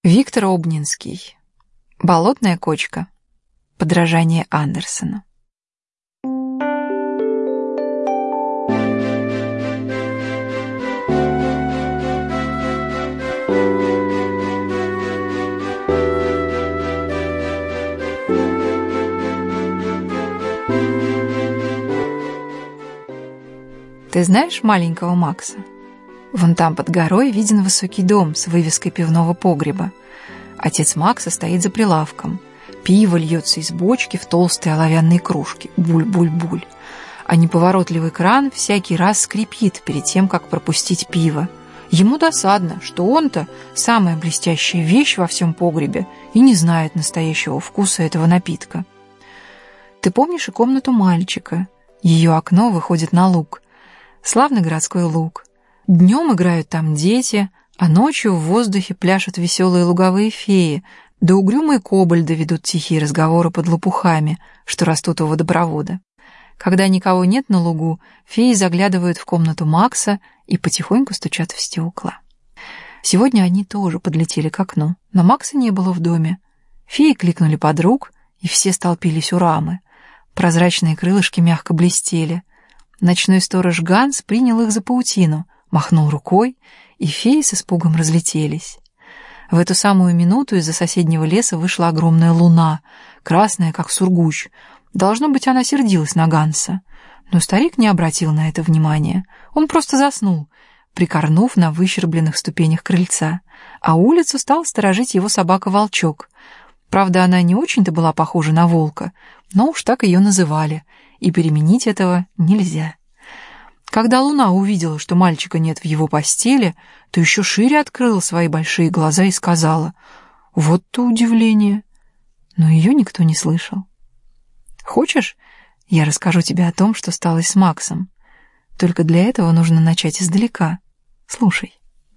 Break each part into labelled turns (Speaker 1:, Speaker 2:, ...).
Speaker 1: Виктор Обнинский. «Болотная кочка». Подражание Андерсену. Ты знаешь маленького Макса? Вон там под горой виден высокий дом с вывеской пивного погреба. Отец Макса стоит за прилавком. Пиво льется из бочки в толстые оловянные кружки. Буль-буль-буль. А неповоротливый кран всякий раз скрипит перед тем, как пропустить пиво. Ему досадно, что он-то самая блестящая вещь во всем погребе и не знает настоящего вкуса этого напитка. Ты помнишь и комнату мальчика? Ее окно выходит на луг. Славный городской луг. Днем играют там дети, а ночью в воздухе пляшут веселые луговые феи, да угрюмые кобальды ведут тихие разговоры под лопухами, что растут у водопровода. Когда никого нет на лугу, феи заглядывают в комнату Макса и потихоньку стучат в стекла. Сегодня они тоже подлетели к окну, но Макса не было в доме. Феи кликнули подруг, и все столпились у рамы. Прозрачные крылышки мягко блестели. Ночной сторож Ганс принял их за паутину, махнул рукой, и феи с испугом разлетелись. В эту самую минуту из-за соседнего леса вышла огромная луна, красная, как сургуч. Должно быть, она сердилась на Ганса. Но старик не обратил на это внимания. Он просто заснул, прикорнув на выщербленных ступенях крыльца, а улицу стал сторожить его собака-волчок. Правда, она не очень-то была похожа на волка, но уж так ее называли, и переменить этого нельзя. Когда луна увидела, что мальчика нет в его постели, то еще шире открыла свои большие глаза и сказала: «Вот то удивление!» Но ее никто не слышал. Хочешь, я расскажу тебе о том, что стало с Максом? Только для этого нужно начать издалека. Слушай.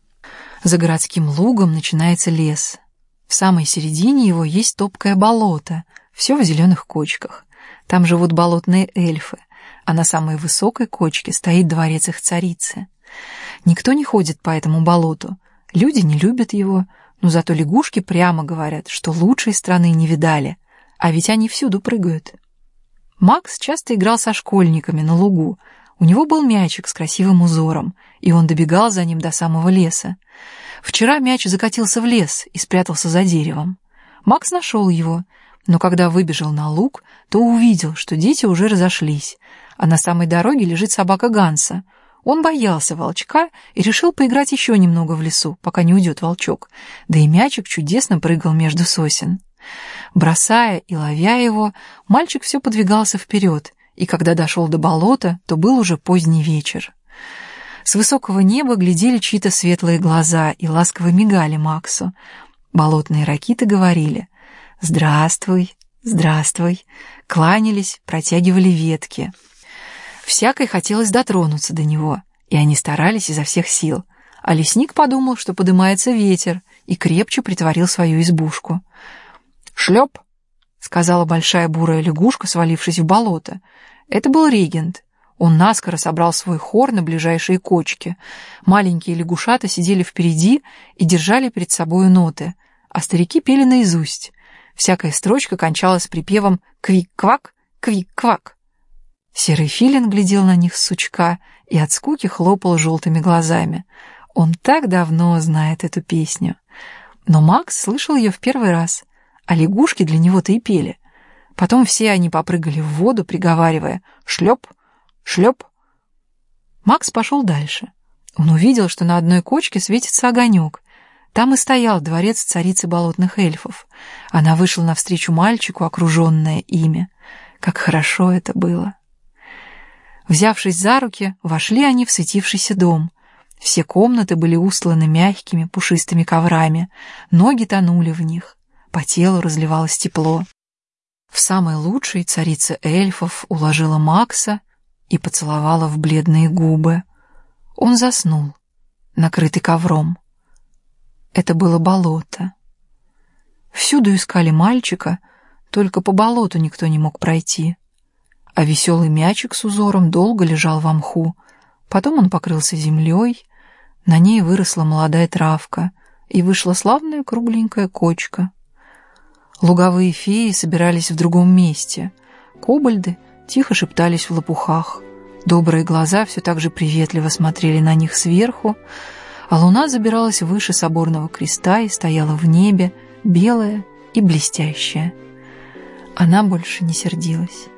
Speaker 1: За городским лугом начинается лес. В самой середине его есть топкое болото, все в зеленых кочках. Там живут болотные эльфы, а на самой высокой кочке стоит дворец их царицы. Никто не ходит по этому болоту, люди не любят его, но зато лягушки прямо говорят, что лучшей страны не видали, а ведь они всюду прыгают. Макс часто играл со школьниками на лугу. У него был мячик с красивым узором, и он добегал за ним до самого леса. Вчера мяч закатился в лес и спрятался за деревом. Макс нашел его, но когда выбежал на луг, то увидел, что дети уже разошлись, а на самой дороге лежит собака Ганса. Он боялся волчка и решил поиграть еще немного в лесу, пока не уйдет волчок, да и мячик чудесно прыгал между сосен. Бросая и ловя его, мальчик все подвигался вперед, и когда дошел до болота, то был уже поздний вечер. С высокого неба глядели чьи-то светлые глаза и ласково мигали Максу. Болотные ракиты говорили: «Здравствуй, здравствуй», кланялись, протягивали ветки. Всякой хотелось дотронуться до него, и они старались изо всех сил. А лесник подумал, что подымается ветер, и крепче притворил свою избушку. «Шлеп!» — сказала большая бурая лягушка, свалившись в болото. Это был регент. Он наскоро собрал свой хор на ближайшие кочки. Маленькие лягушата сидели впереди и держали перед собою ноты, а старики пели наизусть. Всякая строчка кончалась припевом «квик-квак, квик-квак». Серый филин глядел на них с сучка и от скуки хлопал желтыми глазами. Он так давно знает эту песню. Но Макс слышал ее в первый раз, а лягушки для него-то и пели. Потом все они попрыгали в воду, приговаривая «шлеп, шлеп». Макс пошел дальше. Он увидел, что на одной кочке светится огонек. Там и стоял дворец царицы болотных эльфов. Она вышла навстречу мальчику, окруженная ими. Как хорошо это было! Взявшись за руки, вошли они в светившийся дом. Все комнаты были устланы мягкими пушистыми коврами, ноги тонули в них, по телу разливалось тепло. В самой лучшей царица эльфов уложила Макса и поцеловала в бледные губы. Он заснул, накрытый ковром. Это было болото. Всюду искали мальчика, только по болоту никто не мог пройти. А веселый мячик с узором долго лежал во мху. Потом он покрылся землей, на ней выросла молодая травка, и вышла славная кругленькая кочка. Луговые феи собирались в другом месте. Кобальды тихо шептались в лопухах. Добрые глаза все так же приветливо смотрели на них сверху, а луна забиралась выше соборного креста и стояла в небе, белая и блестящая. Она больше не сердилась.